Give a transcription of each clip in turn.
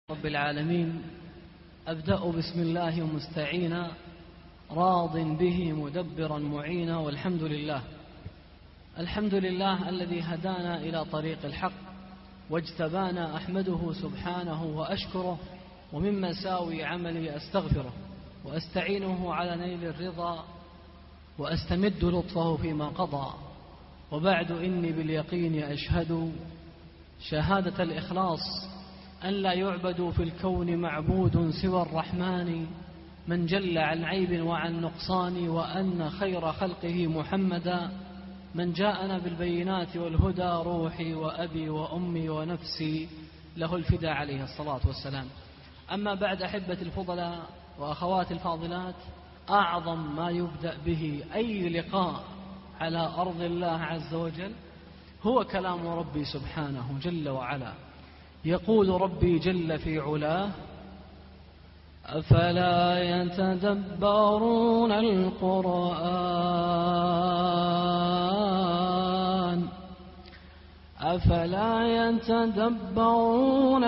رب العالمين. أبدأ بسم الله مستعينا راض به مدبرا معينا، والحمد لله. الحمد لله الذي هدانا إلى طريق الحق واجتبانا، أحمده سبحانه وأشكره، ومن مساوي عملي أستغفره وأستعينه على نيل الرضا وأستمد لطفه فيما قضى. وبعد إني باليقين أشهد شهادة الإخلاص أن لا يعبد في الكون معبود سوى الرحمن من جل عن عيب وعن نقصان، وأن خير خلقه محمدا من جاءنا بالبينات والهدى، روحي وأبي وأمي ونفسي له الفداء عليه الصلاة والسلام. أما بعد، أحبة الفضلاء وأخوات الفاضلات، أعظم ما يبدأ به أي لقاء على أرض الله عز وجل هو كلام ربي سبحانه جل وعلا. يقول ربي جل في علاه: أفلا يتدبرون القرآن أفلا يتدبرون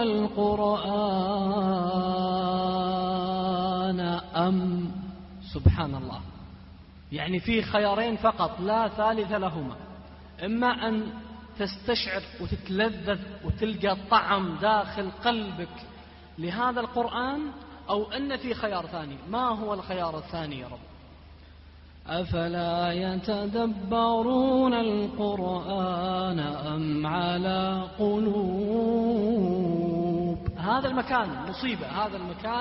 القرآن أم. سبحان الله، يعني في خيارين فقط لا ثالث لهما: إما أن تستشعر وتتلذذ وتلقى طعم داخل قلبك لهذا القرآن، أو أن في خيار ثاني. ما هو الخيار الثاني يا رب؟ أفلا يتدبرون القرآن أم على قلوب. هذا المكان مصيبة، هذا المكان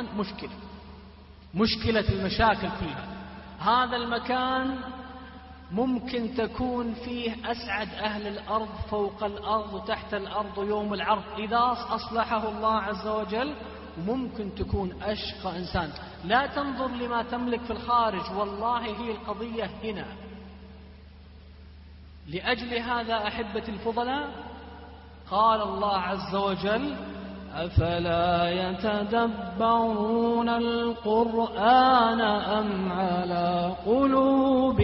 مشكلة المشاكل كلها. هذا المكان ممكن تكون فيه أسعد أهل الأرض فوق الأرض وتحت الأرض يوم العرض إذا أصلحه الله عز وجل، وممكن تكون أشقى إنسان. لا تنظر لما تملك في الخارج، والله هي القضية هنا. لأجل هذا أحبتي الفضلاء قال الله عز وجل: أفلا يتدبرون القرآن أم على قلوب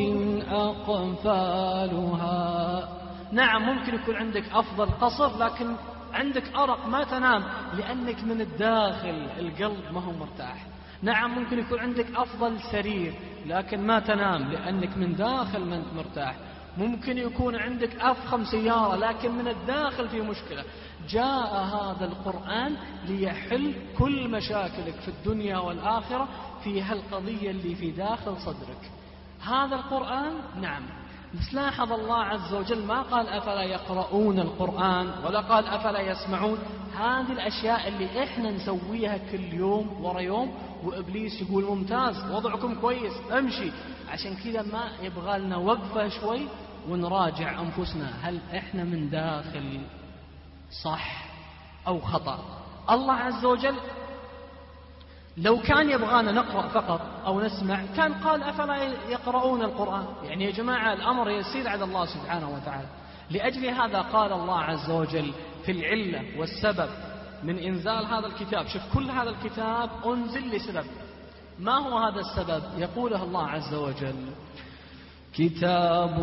أقفالها. نعم، ممكن يكون عندك أفضل قصر لكن عندك أرق، ما تنام لأنك من الداخل القلب ما هو مرتاح. نعم، ممكن يكون عندك أفضل سرير لكن ما تنام لأنك من داخل ما أنت مرتاح. ممكن يكون عندك أفخم سيارة لكن من الداخل في مشكلة. جاء هذا القرآن ليحل كل مشاكلك في الدنيا والآخرة في هالقضية اللي في داخل صدرك. هذا القرآن نعم، بس لاحظ الله عز وجل ما قال أفلا يقرؤون القرآن ولا قال أفلا يسمعون. هذه الأشياء اللي إحنا نسويها كل يوم ورا يوم، وإبليس يقول ممتاز، وضعكم كويس، امشي. عشان كذا ما يبغى لنا وقفة شوي ونراجع أنفسنا، هل إحنا من داخل صح أو خطأ؟ الله عز وجل لو كان يبغانا نقرأ فقط أو نسمع كان قال أفلا يقرؤون القرآن. يعني يا جماعة الأمر يسير على الله سبحانه وتعالى. لأجل هذا قال الله عز وجل في العلة والسبب من إنزال هذا الكتاب. شوف، كل هذا الكتاب أنزل لسبب. ما هو هذا السبب؟ يقوله الله عز وجل: كتاب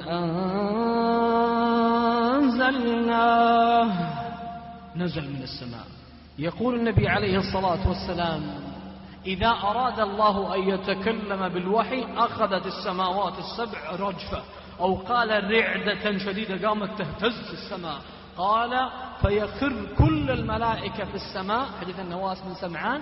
أنزلناه نزل من السماء. يقول النبي عليه الصلاة والسلام: إذا أراد الله أن يتكلم بالوحي أخذت السماوات السبع رجفة، أو قال رعدة شديدة قامت تهتز السماء. قال فيخر كل الملائكة في السماء، حديث النواس بن سمعان،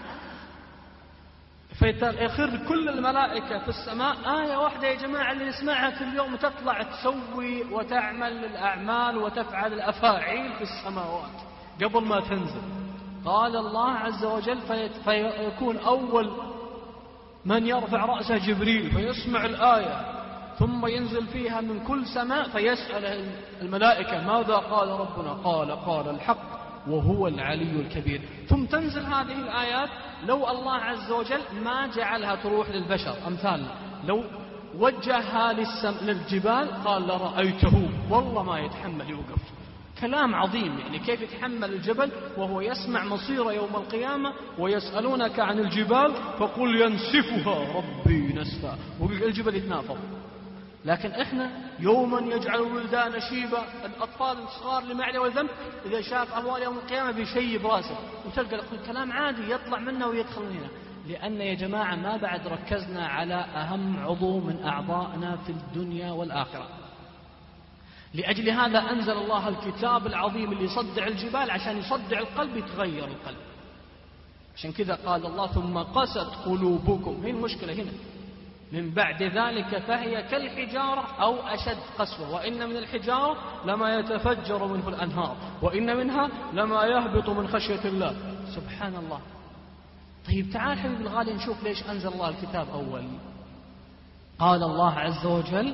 فيخر كل الملائكة في السماء. آية واحدة يا جماعة اللي نسمعها كل يوم تطلع تسوي وتعمل الأعمال وتفعل الأفاعيل في السماوات قبل ما تنزل. قال الله عز وجل فيكون أول من يرفع رأسه جبريل فيسمع الآية، ثم ينزل فيها من كل سماء فيسأل الملائكة ماذا قال ربنا؟ قال الحق وهو العلي الكبير. ثم تنزل هذه الآيات. لو الله عز وجل ما جعلها تروح للبشر أمثالنا، لو وجهها للجبال قال لرأيته، والله ما يتحمل يوقف. كلام عظيم، يعني كيف يتحمل الجبل وهو يسمع مصير يوم القيامة ويسألونك عن الجبال فقل ينسفها ربي نسفا، والجبل يتنافض. لكن إحنا يوما يجعل الولدان شيبا، الأطفال الصغار اللي ما عليه ولا ذنب إذا شاف أهوال يوم القيامة بيشيب راسه، وتلقى كلام عادي يطلع منه ويدخل هنا. لأن يا جماعة ما بعد ركزنا على أهم عضو من أعضائنا في الدنيا والآخرة. لأجل هذا أنزل الله الكتاب العظيم اللي يصدع الجبال عشان يصدع القلب، يتغير القلب. عشان كذا قال الله ثم قست قلوبكم. هي المشكلة هنا. من بعد ذلك فهي كالحجارة أو أشد قسوة، وإن من الحجارة لما يتفجر منه الأنهار وإن منها لما يهبط من خشية الله. سبحان الله. طيب تعال حبيبي الغالي نشوف ليش أنزل الله الكتاب أول. قال الله عز وجل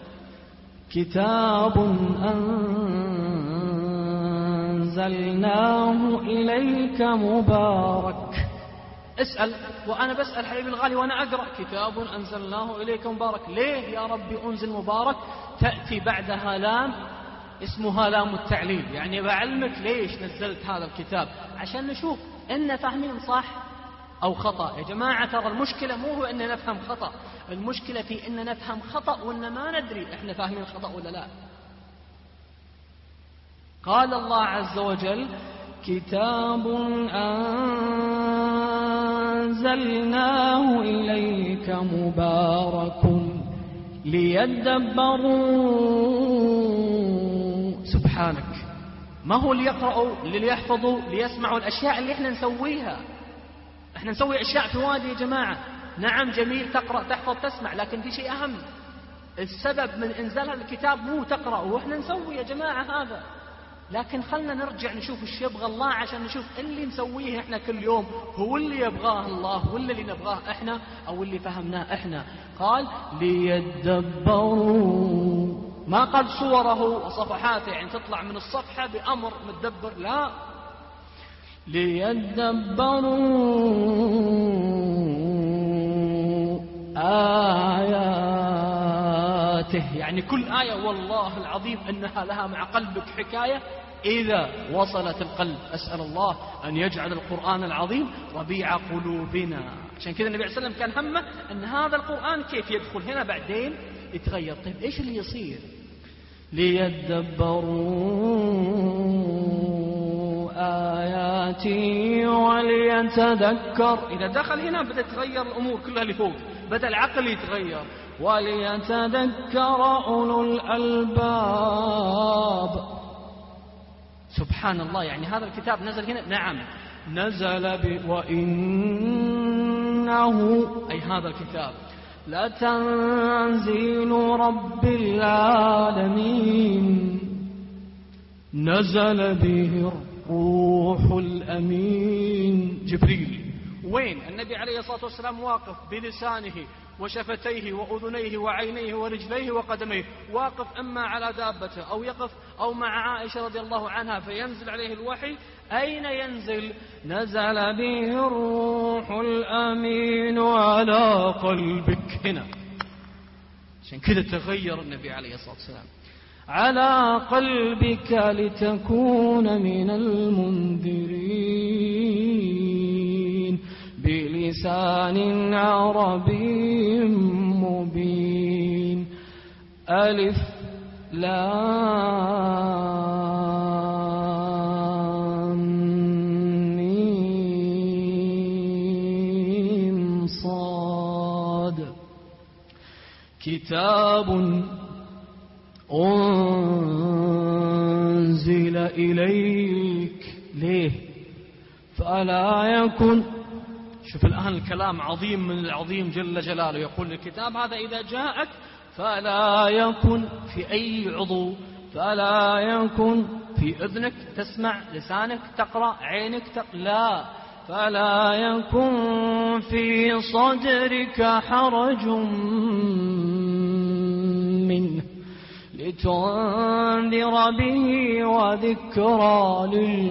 كتاب أنزلناه إليك مبارك. اسأل، وأنا بسأل حبيبي الغالي وأنا أقرأ كتاب أنزلناه إليك مبارك. ليه يا ربي أنزل مبارك؟ تأتي بعدها لام اسمها لام التعليل، يعني بعلمك ليش نزلت هذا الكتاب، عشان نشوف إن فاهمين صح أو خطأ. يا جماعة ترى المشكلة مو هو إن نفهم خطأ، المشكلة في إن نفهم خطأ وإن ما ندري إحنا فاهمين خطأ ولا لا. قال الله عز وجل كتاب أنزلناه إليك مبارك ليدبروا. سبحانك، ما هو ليقرأوا ليحفظوا ليسمعوا الأشياء اللي إحنا نسويها. إحنا نسوي أشياء في وادي يا جماعة. نعم جميل تقرأ تحفظ تسمع، لكن في شيء أهم. السبب من إنزال هذا الكتاب مو تقرأ وإحنا نسوي يا جماعة هذا، لكن خلنا نرجع نشوف ايش يبغى الله عشان نشوف اللي نسويه احنا كل يوم هو اللي يبغاه الله ولا اللي نبغاه احنا او اللي فهمناه احنا. قال ليدبروا، ما قال صوره وصفحاته يعني تطلع من الصفحة بأمر متدبر، لا، ليدبروا آياته، يعني كل آية والله العظيم أنها لها مع قلبك حكاية إذا وصلت القلب. أسأل الله أن يجعل القرآن العظيم ربيع قلوبنا. عشان كذا النبي عليه الصلاة والسلام كان همه أن هذا القرآن كيف يدخل هنا بعدين يتغير. طيب إيش اللي يصير؟ ليدبروا آياتي وليتذكر. إذا دخل هنا بدأ تتغير الأمور كلها اللي فوق، بدأ العقل يتغير. وليتذكر أولو الألباب. سبحان الله، يعني هذا الكتاب نزل هنا، نعم نزل وإنه أي هذا الكتاب لتنزيل رب العالمين نزل به الروح الأمين جبريل. وين النبي عليه الصلاة والسلام واقف بلسانه وشفتيه وأذنيه وعينيه ورجليه وقدميه، واقف إما على دابته أو يقف أو مع عائشة رضي الله عنها فينزل عليه الوحي. أين ينزل؟ نزل به الروح الأمين على قلبك. هنا عشان كذا تغير النبي عليه الصلاة والسلام. على قلبك لتكون من المنذرين بلسان عربي مبين. ألف لام ميم صاد. كتاب أنزل إليك. ليه؟ فلا يكن. شوف الآن الكلام عظيم من العظيم جل جلاله، يقول الكتاب هذا إذا جاءك فلا يكن في أي عضو، فلا يكن في أذنك تسمع، لسانك تقرأ، عينك لا، فلا يكن في صدرك حرج منه لتنذر به وذكرى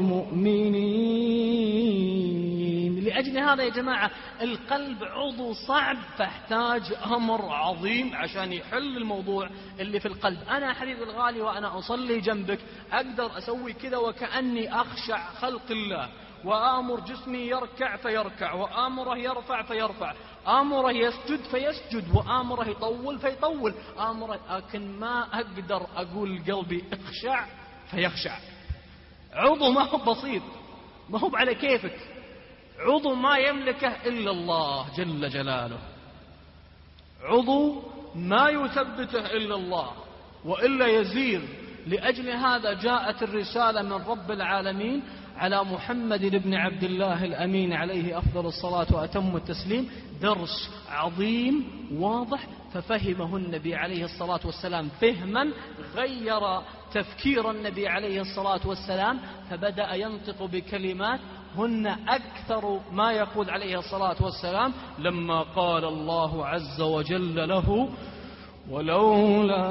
للمؤمنين. لأجل هذا يا جماعة القلب عضو صعب، فاحتاج أمر عظيم عشان يحل الموضوع اللي في القلب. أنا حبيبي الغالي وأنا أصلي جنبك أقدر أسوي كذا وكأني أخشع خلق الله، وآمر جسمي يركع فيركع، وآمره يرفع فيرفع، آمره يسجد فيسجد، وآمره يطول فيطول، آمره، لكن ما أقدر أقول قلبي اخشع فيخشع. عضو ما هو بسيط، ما هو على كيفك، عضو ما يملكه إلا الله جل جلاله، عضو ما يثبته إلا الله وإلا يزيل. لأجل هذا جاءت الرسالة من رب العالمين على محمد بن عبد الله الأمين عليه أفضل الصلاة وأتم التسليم، درس عظيم واضح، ففهمه النبي عليه الصلاة والسلام فهما غير تفكير النبي عليه الصلاة والسلام، فبدأ ينطق بكلمات هن أكثر ما يقول عليه الصلاة والسلام لما قال الله عز وجل له: ولولا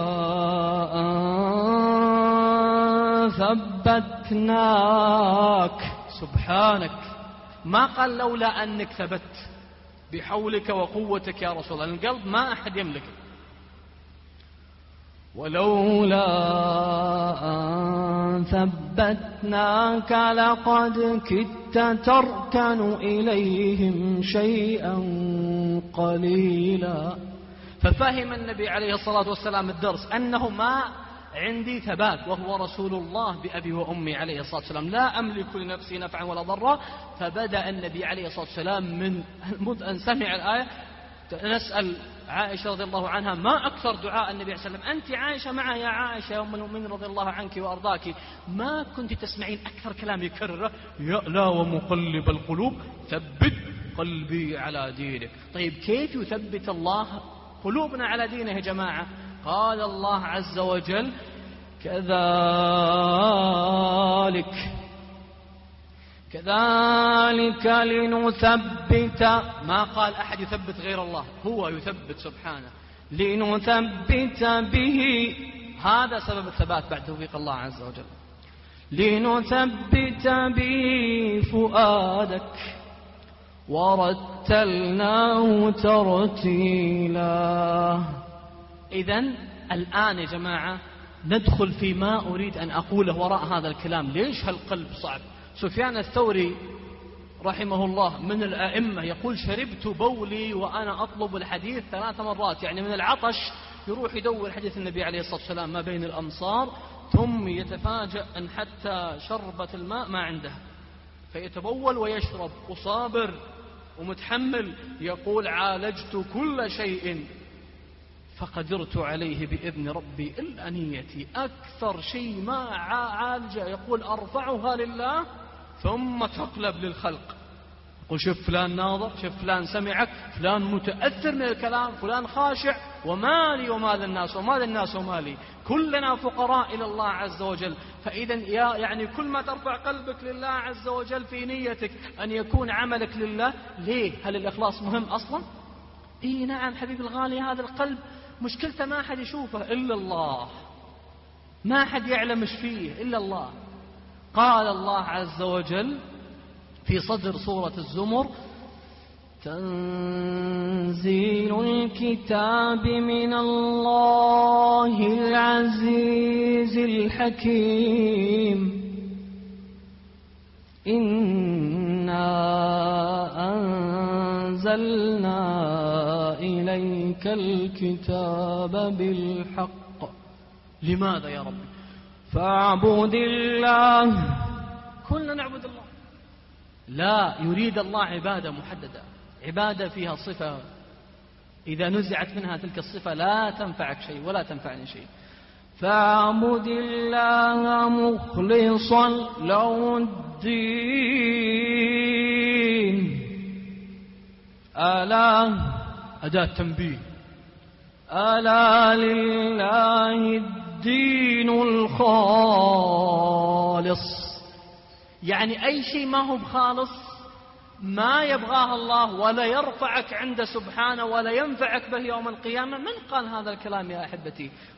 أن ثبتناك. سبحانك، ما قال لولا أنك ثبت بحولك وقوتك يا رسول الله، القلب ما أحد يملكه. ولولا أن ثبتناك لقد كدت تركن إليهم شيئا قليلا. ففهم النبي عليه الصلاة والسلام الدرس أنه ما عندي ثبات وهو رسول الله بأبي وأمي عليه الصلاة والسلام، لا أملك لنفسي نفعا ولا ضرا. فبدأ النبي عليه الصلاة والسلام من مذ أن سمع الآية. نسأل عائشة رضي الله عنها: ما أكثر دعاء النبي عليه الصلاة والسلام؟ أنت عائشة معه يا عائشة أم المؤمنين رضي الله عنك وأرضاك، ما كنت تسمعين أكثر كلام يكرره: يا لا ومقلب القلوب ثبت قلبي على دينك. طيب كيف يثبت الله قلوبنا على دينه يا جماعة؟ قال الله عز وجل: كذلك لنثبت. ما قال أحد يثبت غير الله، هو يثبت سبحانه. لنثبت به، هذا سبب الثبات بعد توفيق الله عز وجل. لنثبت به فؤادك ورتلناه ترتيلا. إذن الآن يا جماعة ندخل فيما أريد أن أقوله وراء هذا الكلام. ليش هالقلب صعب؟ سفيان الثوري رحمه الله من الأئمة يقول: شربت بولي وأنا أطلب الحديث 3 مرات، يعني من العطش يروح يدور حديث النبي عليه الصلاة والسلام ما بين الأمصار، ثم يتفاجأ أن حتى شربة الماء ما عنده، فيتبول ويشرب وصابر ومتحمل. يقول: عالجت كل شيء فقدرت عليه بإذن ربي إلا نيتي. أكثر شيء ما عالجه يقول أرفعها لله ثم تقلب للخلق. يقول: شوف فلان ناظر، شوف فلان سمعك، فلان متأثر من الكلام، فلان خاشع، ومالي ومال الناس ومال الناس ومالي، كلنا فقراء إلى الله عز وجل. فإذا يعني كل ما ترفع قلبك لله عز وجل في نيتك أن يكون عملك لله. ليه؟ هل الإخلاص مهم أصلا؟ إيه نعم حبيب الغالي، هذا القلب مشكلته ما أحد يشوفه إلا الله، ما أحد يعلم ايش فيه إلا الله. قال الله عز وجل في صدر سورة الزمر: تنزيل الكتاب من الله العزيز الحكيم، إنا أنزلنا إليك الكتاب بالحق. لماذا يا رب؟ فاعبد الله. كلنا نعبد الله، لا يريد الله عبادة محددة، عبادة فيها صفة إذا نزعت منها تلك الصفة لا تنفعك شيء ولا تنفعني شيء. فاعبد الله مخلصا له الدين. ألا، أداة تنبيه، ألا لله الدين الخالص. يعني أي شيء ما هو بخالص ما يبغاه الله ولا يرفعك عنده سبحانه ولا ينفعك به يوم القيامة. من قال هذا الكلام يا أحبتي؟